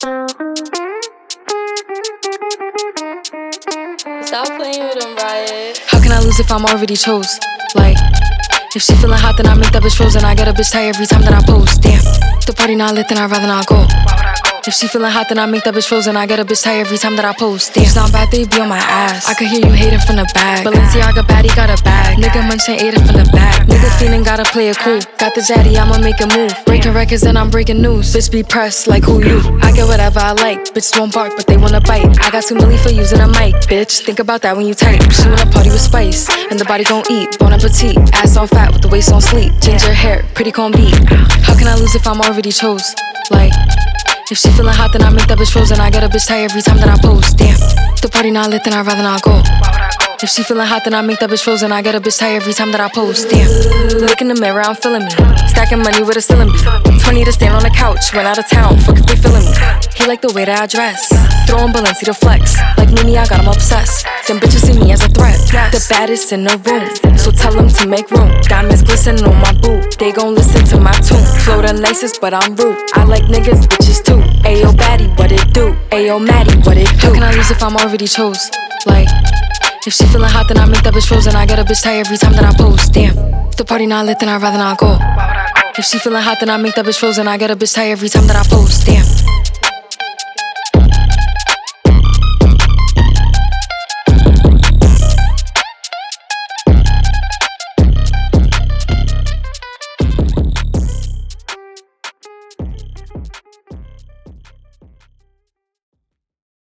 Stop playing with him, Riot. How can I lose if I'm already chose? Like, if she feeling hot, then I make that bitch frozen. I get a bitch tired every time that I post. Damn, the party not lit, then I'd rather not go. If she feeling hot, then I make that bitch frozen. I get a bitch tired every time that I post. Damn, it's not bad, they be on my ass. I could hear you hating from the back. Balenciaga baddie got a bag. Nigga munchin' ate it from the back. Nigga feeling gotta play it cool. Got the zaddy, I'ma make a move. Breaking records and I'm breaking news. Bitch be pressed like who you? I get whatever I like. Bitches won't bark, but they wanna bite. I got 2 milli for using a mic. Bitch, think about that when you type. She wanna party with spice, and the body gon' eat. Bon appetit, ass on fat with the waist on sleep. Ginger hair, pretty con beat. How can I lose if I'm already chose? Like, if she feeling hot, then I make that bitch frozen. I get a bitch tired every time that I post. Damn, the party not lit, then I'd rather not go. If she feeling hot, then I make that bitch frozen. I get a bitch tired every time that I post. Damn, look in the mirror, I'm feeling me. Stacking money with a ceiling beat. 20 to stand on the couch, went out of town, fuck if they feeling me. He like the way that I dress, throwing Balenci to flex. Like Mimi, I got him obsessed. Them bitches see me as a threat. The baddest in the room, so tell them to make room. Diamonds glisten on my boot, they gon' listen to my tune. Flow the nicest, but I'm rude. I like niggas, bitches too. Ayo baddie, what it do? Ayo Maddie, what it do? How can I lose if I'm already chose? Like, if she feeling hot, then I make that bitch frozen. I get a bitch tired every time that I post. Damn, if the party not lit, then I'd rather not go. If she feeling hot, then I make that bitch frozen. I get a bitch tired every time that I post. Damn.